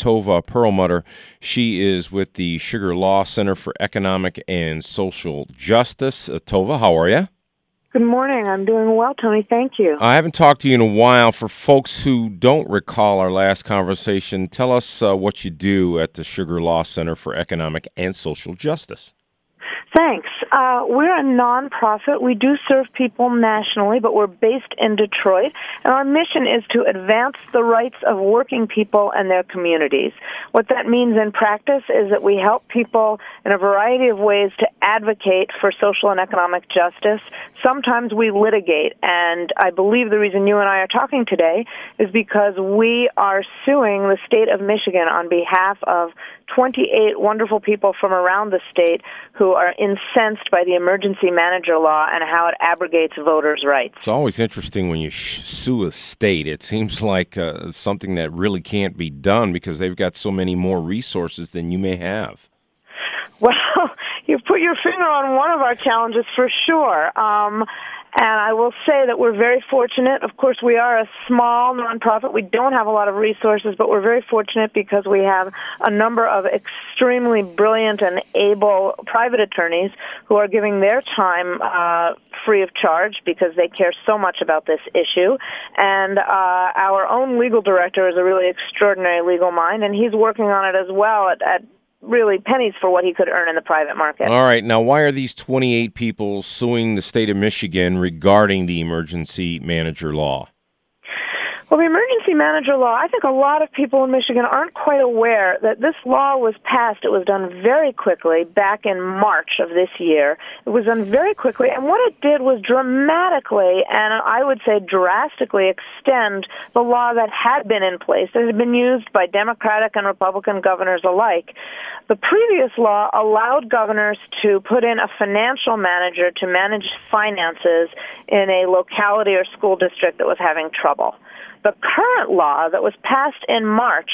Tova Perlmutter. She is with the Sugar Law Center for Economic and Social Justice. Tova, how are you? Good morning. I'm doing well, Tony. Thank you. I haven't talked to you in a while. For folks who don't recall our last conversation, tell us what you do at the Sugar Law Center for Economic and Social Justice. Thanks. We're a nonprofit. We do serve people nationally, but we're based in Detroit, and our mission is to advance the rights of working people and their communities. What that means in practice is that we help people in a variety of ways to advocate for social and economic justice. Sometimes we litigate, and I believe the reason you and I are talking today is because we are suing the state of Michigan on behalf of 28 wonderful people from around the state who are incensed by the emergency manager law and how it abrogates voters' rights. It's always interesting when you sue a state. It seems like something that really can't be done because they've got so many more resources than you may have. Well, you put your finger on one of our challenges for sure. And I will say that we're very fortunate. Of course, we are a small nonprofit. We don't have a lot of resources, but we're very fortunate because we have a number of extremely brilliant and able private attorneys who are giving their time free of charge because they care so much about this issue. And our own legal director is a really extraordinary legal mind, and he's working on it as well at really pennies for what he could earn in the private market. All right. Now, why are these 28 people suing the state of Michigan regarding the emergency manager law? Well, the emergency manager law, I think a lot of people in Michigan aren't quite aware that this law was passed. It was done very quickly back in March of this year. It was done very quickly, and what it did was dramatically, and I would say drastically, extend the law that had been in place, that had been used by Democratic and Republican governors alike. The previous law allowed governors to put in a financial manager to manage finances in a locality or school district that was having trouble. The current law that was passed in March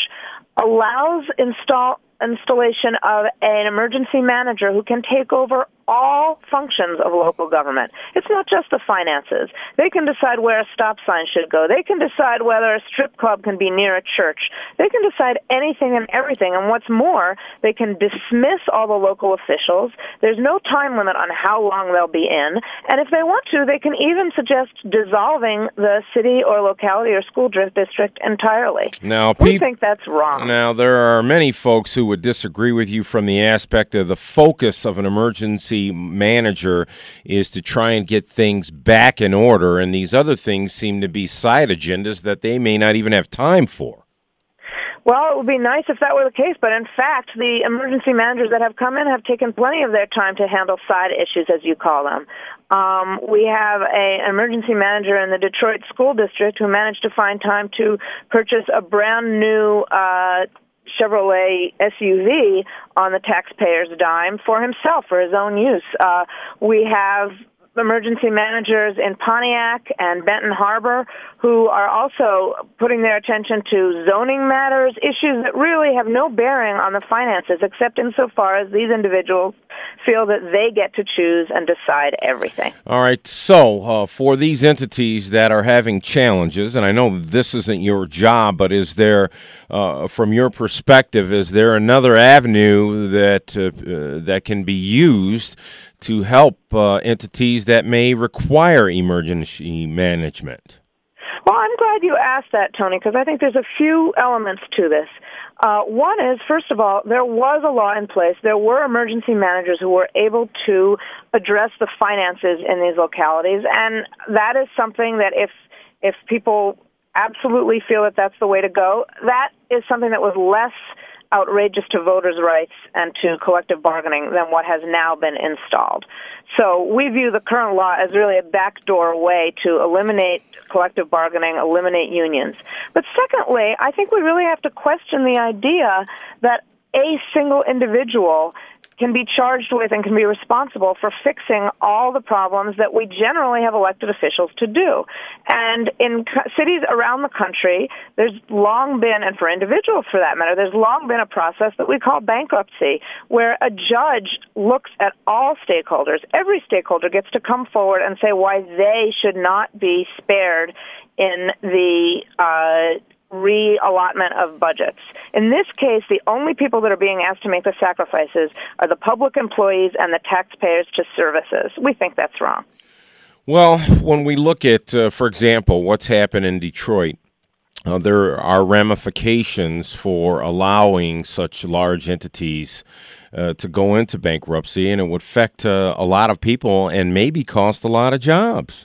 allows installation of an emergency manager who can take over all functions of local government. It's not just the finances. They can decide where a stop sign should go. They can decide whether a strip club can be near a church. They can decide anything and everything. And what's more, they can dismiss all the local officials. There's no time limit on how long they'll be in. And if they want to, they can even suggest dissolving the city or locality or school district entirely. Now, we think that's wrong. Now, there are many folks who would disagree with you from the aspect of the focus of an emergency manager is to try and get things back in order, and these other things seem to be side agendas that they may not even have time for. Well, it would be nice if that were the case, but in fact, the emergency managers that have come in have taken plenty of their time to handle side issues, as you call them. We have an emergency manager in the Detroit School District who managed to find time to purchase a brand new Chevrolet SUV on the taxpayer's dime for himself, for his own use. We have emergency managers in Pontiac and Benton Harbor who are also putting their attention to zoning matters, issues that really have no bearing on the finances, except insofar as these individuals feel that they get to choose and decide everything. All right. So for these entities that are having challenges, and I know this isn't your job, but is there, from your perspective, is there another avenue that can be used to help entities that may require emergency management? Well, I'm glad you asked that, Tony, because I think there's a few elements to this. One is, first of all, there was a law in place. There were emergency managers who were able to address the finances in these localities, and that is something that if people absolutely feel that that's the way to go, that is something that was less outrageous to voters' rights and to collective bargaining than what has now been installed. So we view the current law as really a backdoor way to eliminate collective bargaining, eliminate unions. But secondly, I think we really have to question the idea that a single individual can be charged with and can be responsible for fixing all the problems that we generally have elected officials to do. And in cities around the country, there's long been, and for individuals for that matter, there's long been a process that we call bankruptcy, where a judge looks at all stakeholders. Every stakeholder gets to come forward and say why they should not be spared in the reallotment of budgets. In this case, the only people that are being asked to make the sacrifices are the public employees and the taxpayers to services. We think that's wrong. Well, when we look at, for example, what's happened in Detroit, there are ramifications for allowing such large entities to go into bankruptcy, and it would affect a lot of people and maybe cost a lot of jobs.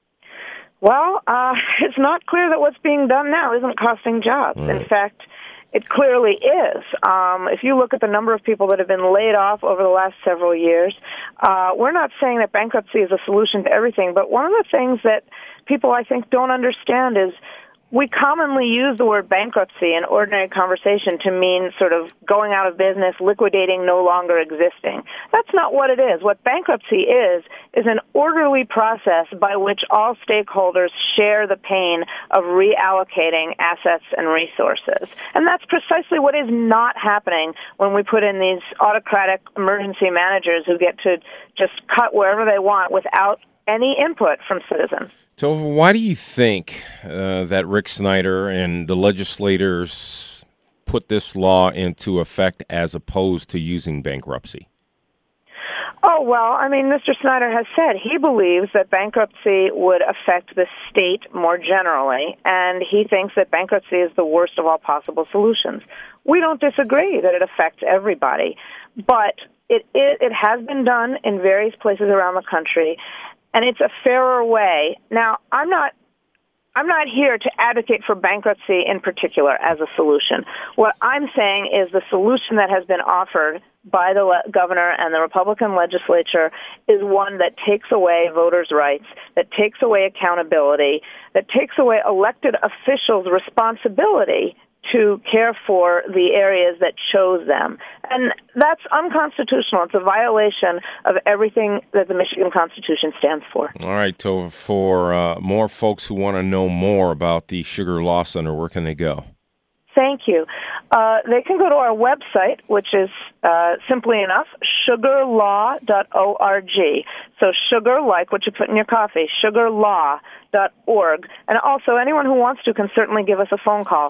Well, it's not clear that what's being done now isn't costing jobs. Right. In fact, it clearly is. If you look at the number of people that have been laid off over the last several years, we're not saying that bankruptcy is a solution to everything, but one of the things that people, I think, don't understand is we commonly use the word bankruptcy in ordinary conversation to mean sort of going out of business, liquidating, no longer existing. That's not what it is. What bankruptcy is an orderly process by which all stakeholders share the pain of reallocating assets and resources. And that's precisely what is not happening when we put in these autocratic emergency managers who get to just cut wherever they want without any input from citizens. So why do you think that Rick Snyder and the legislators put this law into effect as opposed to using bankruptcy? Oh, well, I mean, Mr. Snyder has said he believes that bankruptcy would affect the state more generally, and he thinks that bankruptcy is the worst of all possible solutions. We don't disagree that it affects everybody, but it has been done in various places around the country, and it's a fairer way. Now, I'm not here to advocate for bankruptcy in particular as a solution. What I'm saying is the solution that has been offered by the governor and the Republican legislature is one that takes away voters' rights, that takes away accountability, that takes away elected officials' responsibility to care for the areas that chose them. And that's unconstitutional. It's a violation of everything that the Michigan Constitution stands for. All right, Tova, for more folks who want to know more about the Sugar Law Center, where can they go? Thank you. They can go to our website, which is simply enough, sugarlaw.org. So sugar, like what you put in your coffee, sugarlaw.org. And also, anyone who wants to can certainly give us a phone call,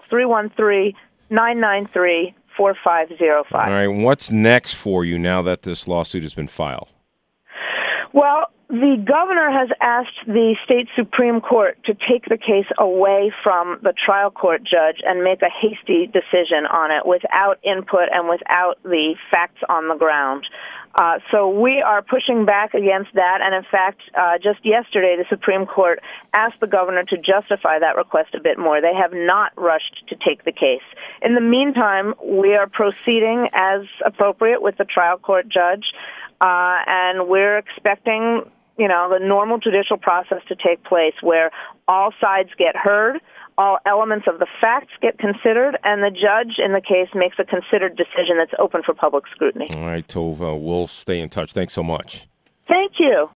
313-993-4505. All right, what's next for you now that this lawsuit has been filed? Well, the governor has asked the state Supreme Court to take the case away from the trial court judge and make a hasty decision on it without input and without the facts on the ground. So we are pushing back against that, and in fact, just yesterday, the Supreme Court asked the governor to justify that request a bit more. They have not rushed to take the case. In the meantime, we are proceeding as appropriate with the trial court judge, and we're expecting, the normal judicial process to take place where all sides get heard, all elements of the facts get considered, and the judge in the case makes a considered decision that's open for public scrutiny. All right, Tova, we'll stay in touch. Thanks so much. Thank you.